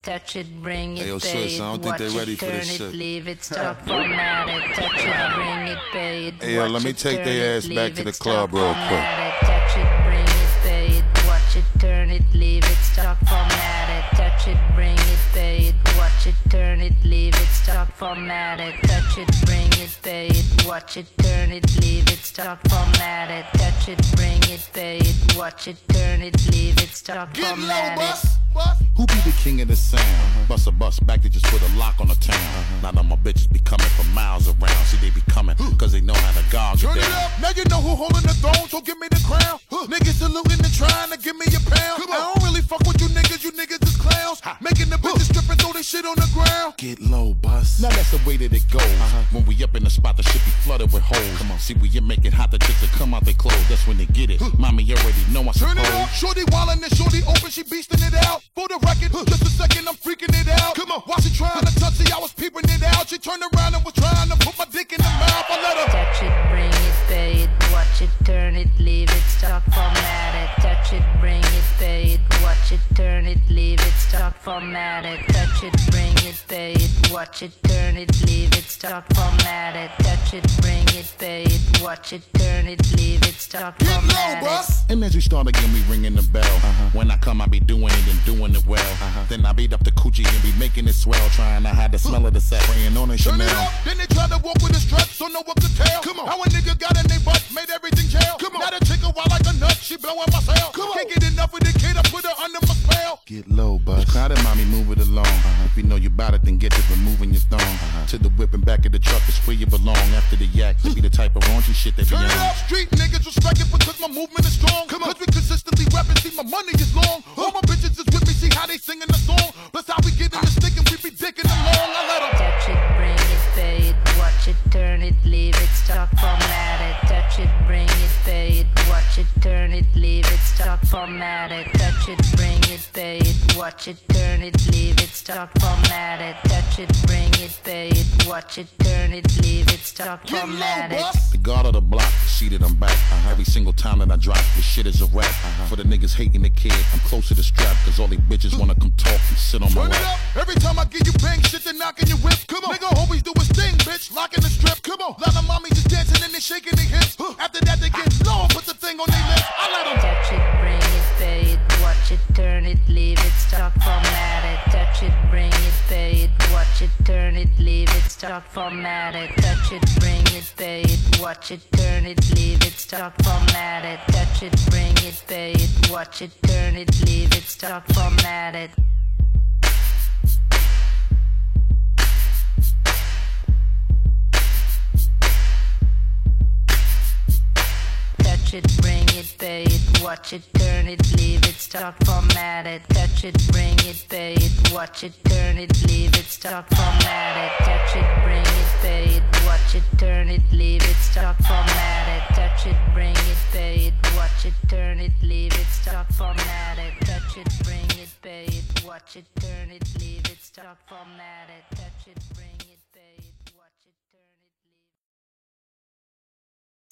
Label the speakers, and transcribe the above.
Speaker 1: Touch it, bring it,
Speaker 2: Hey, yo,
Speaker 1: pay
Speaker 2: sis,
Speaker 1: it,
Speaker 2: I don't think
Speaker 1: watch
Speaker 2: they ready
Speaker 1: it,
Speaker 2: for
Speaker 1: turn
Speaker 2: this
Speaker 1: it,
Speaker 2: shit.
Speaker 1: leave it, stop, format it. Touch it, bring it, pay it,
Speaker 2: Hey, yo, let
Speaker 1: watch
Speaker 2: me
Speaker 1: it,
Speaker 2: take
Speaker 1: turn
Speaker 2: their
Speaker 1: it,
Speaker 2: ass back
Speaker 1: leave
Speaker 2: to the
Speaker 1: it,
Speaker 2: club
Speaker 1: stop,
Speaker 2: real quick.
Speaker 1: format it. Touch it, bring it, pay it, watch it, turn it, leave it, stop, format it. Touch it, bring it, pay it, watch it, turn it, leave it, stop, format it. Touch it, bring it, pay it, watch it, turn it, leave it, stop, format it. Touch it, bring it, pay it, watch it, turn it, leave it, stop,
Speaker 2: Get low,
Speaker 1: format it.
Speaker 2: bus. Who be the king of the sound? Bust a bus back to just put a lock on the town. Now that my bitches be coming from miles around. See, they be coming, cause they know how to gog it
Speaker 3: Turn
Speaker 2: down.
Speaker 3: it up, now you know who holding the throne, so give me the crown. Niggas saluting and trying to give me a pound. I don't really fuck with you niggas is clowns. Making the bitches strip and throw this shit on the ground.
Speaker 2: Get low, bus. Now that's the way that it goes. When we up in the spot, the shit be flooded with holes. Come on, see, we you make it hot, the chicks that come out they clothes. That's when they get it. Mommy already know I
Speaker 3: Turn
Speaker 2: suppose.
Speaker 3: it up, shorty wildin' and shorty open, she beastin' it out. For the record, just a second, I'm freaking it out. Come on, while she trying to touch it, I was peeping it out. She turned around and was trying to put my dick in the mouth. I let her
Speaker 1: Touch it, bring it, pay it, watch it, turn it, leave it, stop, format it. Touch it, bring it, pay it, watch it, turn it, leave it, stop, format it. Touch it, bring it, pay it, watch it, turn it, leave it, stop, format it. Touch it, bring it, pay it, watch it, turn it, leave it, stop,
Speaker 3: get low,
Speaker 1: format it.
Speaker 3: bus.
Speaker 2: And as we start again, we ringing the bell. When I come, I be doing it and doing it well. Then I beat up the coochie and be making it swell. Trying to hide the smell of the set. Praying on a
Speaker 3: Turn
Speaker 2: Chanel.
Speaker 3: it up, then they try to walk with a strut, so no one could tell. Come on, how a nigga got in they butt, made everything jail. Come on, now the chick a wild like a nut, she blowing my cell. Come on, can't get enough of the kid, I put her under my spell.
Speaker 2: Get low, bus. Crowded, mommy, move it along. If you know you bout it, then get to removing your thong. To the whip and back of the truck is where you belong. After the yak, to be the type of raunchy shit that be
Speaker 3: Turn it
Speaker 2: on.
Speaker 3: up, street niggas respect it because my movement is strong. Come on, cause we consistently rapping, see my money is long. All my bitches is with me, see how they singing the song. Plus how we get in the stick and we be dicking along. I let them
Speaker 1: Touch it, bring it, pay it, watch it, turn it, leave it, stop, format it. Touch it, bring it, pay it, watch it, turn it, leave it, stop, format it. Touch it, bring it, pay it, watch it, turn it, leave it, stop, format it. Touch it, bring it, pay it, watch it, turn it, leave it, stop,
Speaker 3: get low,
Speaker 1: format it.
Speaker 3: bus.
Speaker 2: The guard of the block, seated, I'm back. Every single time that I drop, this shit is a rap. For the niggas hating the kid, I'm close to the strap. Cause all these bitches wanna come talk and sit on my
Speaker 3: Turn it
Speaker 2: lap.
Speaker 3: up, every time I give you bang shit, they knocking your whip. Come on, nigga always do his thing, bitch, locking the strip. Come on, lot of mommies just dancing and they shaking their hips. After that they get low, put the thing on their lips. I let them
Speaker 1: Touch it, bring it, pay it, watch it, turn it, leave it, stop, format it. Touch it, bring it, pay it, watch it, turn it, leave it, stop, format it. Touch it, bring it, pay it, watch it, turn it, leave it, stop, format it. Touch it, bring it, pay it, watch it, turn it, leave it, stop, format it. Touch it, bring it, pay it, watch it, turn it, leave it, stop, format it. Touch it, bring it, pay it, watch it, turn it, leave it, stop, format it. Touch it, bring it, pay it, watch it, turn it, leave it, stop, format it. Touch it, bring it, pay it, watch it, turn it, leave it, stop, format it. Touch it, bring it, pay it, watch it, turn it, leave it, stop, format it. Touch it, bring